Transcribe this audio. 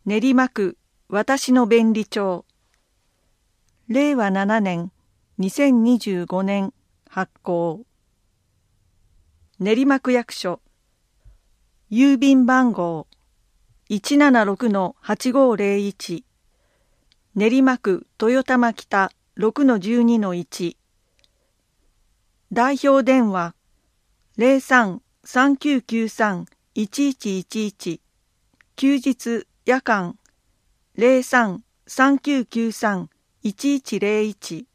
練馬区私の便利帳令和7年2025年発行練馬区役所郵便番号 176-8501 練馬区豊玉北 6-12-1 代表電話 03-3993-1111 休日夜間 03-3993-1101